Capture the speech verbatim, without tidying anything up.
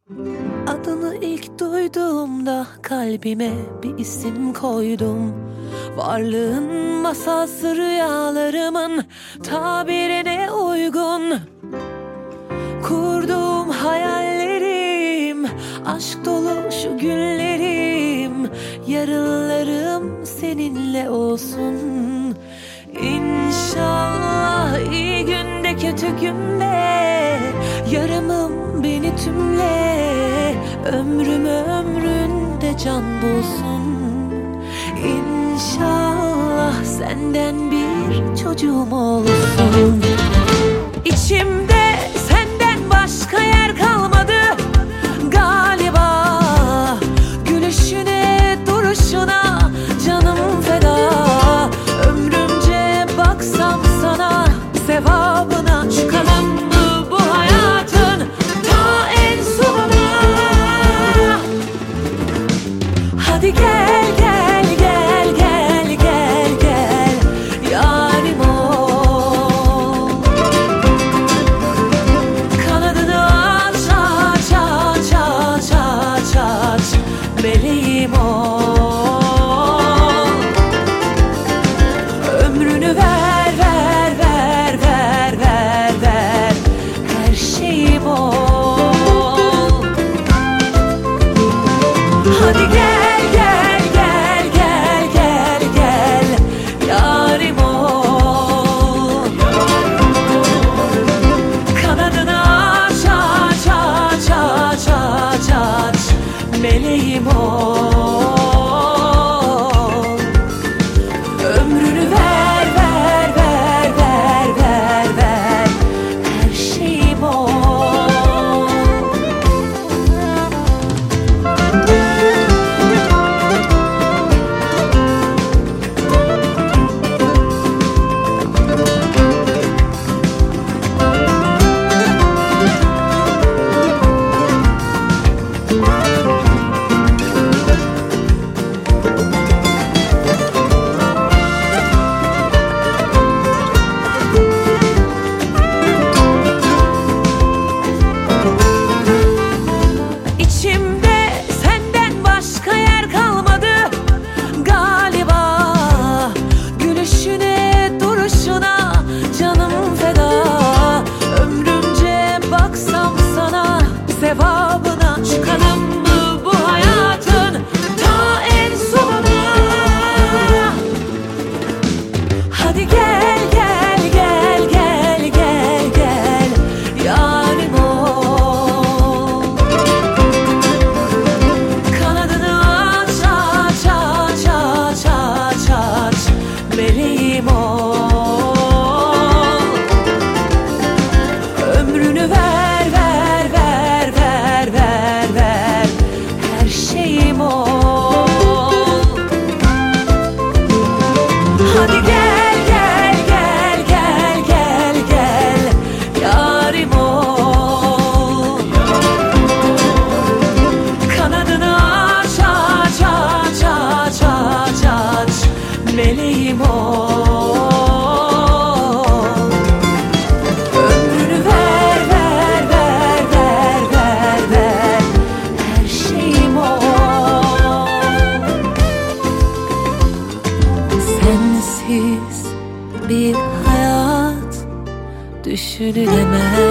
Adını ilk duyduğumda kalbime bir isim koydum. Varlığın masalsı rüyalarımın tabirine uygun. Kurduğum hayallerim, aşk dolu şu günlerim, yarınlarım seninle olsun. İnşallah iyi günde kötü günde yarımım beni tümle, ömrüm ömründe can bulsun. İnşallah senden bir çocuğum olsun. İçimde senden başka yer kalmadı galiba. Gülüşüne, duruşuna canım feda. Ömrümce baksam sana, sevabına çıkalım mı bu hayatın ta en sonuna? Hadi gel gel gel gel gel gel yarim ol. Kanadını aç aç aç aç aç aç, meleğim ol. Ömrünü ver ver ver ver ver ver, her şeyim ol. Hadi gel gel gel gel gel gel yarim ol. Kanadını aç aç aç aç aç aç, meleğim ol. Ömrünü ver ver ver ver ver ver, her şeyim ol. İçimde senden başka yer kalmadı galiba. Gülüşüne, duruşuna canım feda. Ömrümce baksam sana, sevabına çıkalım mı bu hayatın ta en sonuna? Hadi gel gel gel gel gel gel yarim ol. Kanadını aç aç aç aç aç aç, meleğim ol. Ömrünü ver ver ver ver ver ver, her şeyim ol. Hadi gel gel gel gel gel gel yarim ol. Kanadını aç aç aç aç aç aç, meleğim ol. Ömrünü ver ver ver ver ver ver, her şeyim ol. Sensiz bir hayat düşünülemez.